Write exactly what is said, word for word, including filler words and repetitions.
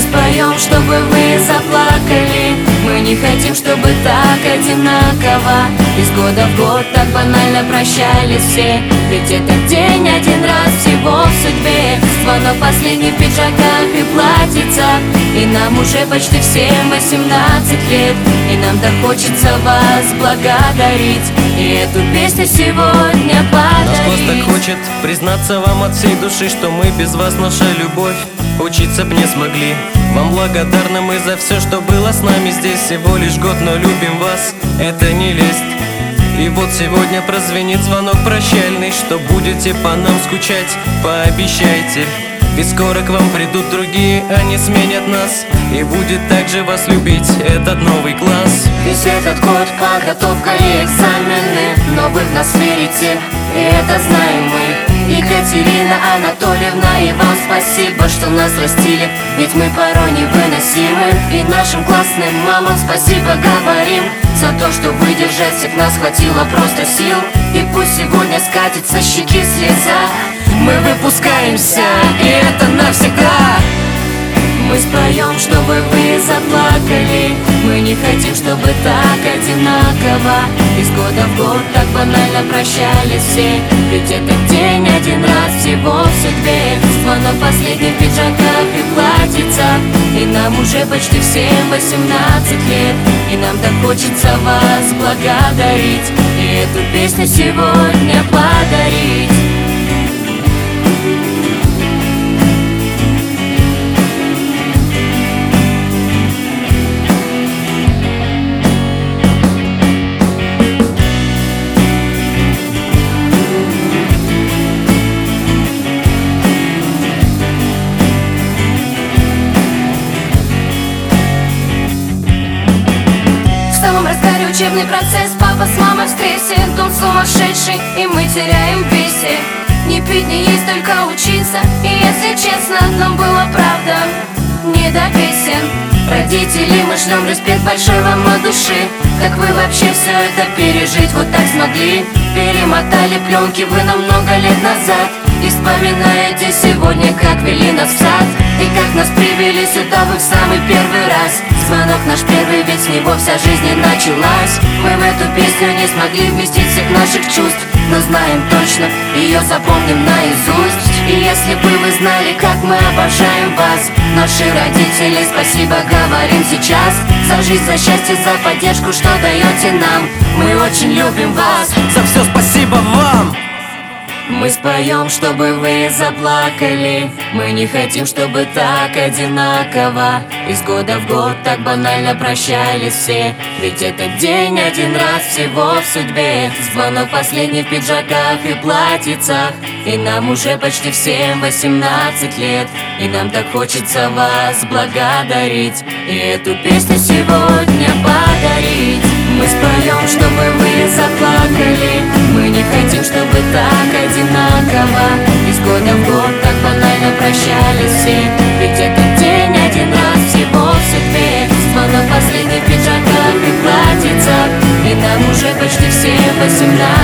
споем, чтобы вы заплакали. Мы не хотим, чтобы так одинаково из года в год так банально прощались все. Ведь этот день один раз всего в судьбе. Звонок последний в пиджаках и платьицах, и нам уже почти всем восемнадцать лет. И нам так хочется вас благодарить и эту песню сегодня подарить. Наш голос так хочет признаться вам от всей души, что мы без вас, наша любовь, учиться б не смогли. Вам благодарны мы за все, что было с нами здесь. Всего лишь год, но любим вас, это не лесть. И вот сегодня прозвенит звонок прощальный, что будете по нам скучать, пообещайте. Ведь скоро к вам придут другие, они сменят нас, и будет также вас любить этот новый класс. Весь этот год подготовка и экзамены, но вы в нас верите, и это знаем мы. Екатерина Анатольевна, и вам спасибо, что нас растили, ведь мы порой невыносимы. И нашим классным мамам спасибо говорим за то, что выдержать всех нас хватило просто сил. И пусть сегодня скатится с щеки слеза, мы выпускаемся, и это навсегда. Мы споем, чтобы вы заплакали. Мы не хотим, чтобы так одинаково из года в год так банально прощались все. Ведь этот день один раз всего в судьбе. Звонок последний в пиджаках и платьицах, и нам уже почти всем восемнадцать лет. И нам так хочется вас благодарить и эту песню сегодня подарить. В самом разгаре учебный процесс, папа с мамой в стрессе, дом сумасшедший, и мы теряем в весе. Не пить, не есть, только учиться, и если честно, нам было правда не до песен. Родители, мы шлем респект большой вам от души. Как вы вообще все это пережить вот так смогли? Перемотали пленки вы на много лет назад, и вспоминаете сегодня, как вели нас в сад, и как нас привели сюда вы в самый первый раз. Звонок наш первый, ведь с него вся жизнь и началась. Мы в эту песню не смогли вместить всех наших чувств, но знаем точно, ее запомним наизусть. И если бы вы знали, как мы обожаем вас, наши родители, спасибо говорим сейчас. За жизнь, за счастье, за поддержку, что даете нам. Мы очень любим вас, За все спасибо вам! мы споем, чтобы вы заплакали. Мы не хотим, чтобы так одинаково из года в год так банально прощались все. Ведь этот день один раз всего в судьбе. Звонок последний в пиджаках и платьицах, и нам уже почти всем восемнадцать лет. И нам так хочется вас благодарить и эту песню сегодня подарить. Мы споем, чтобы вы заплакали. Мы не хотим, чтобы так одинаково из года в год так банально прощались все. Ведь этот день один раз всего в судьбе. Звонок последний в пиджаках и платьицах, и нам уже почти все восемнадцать.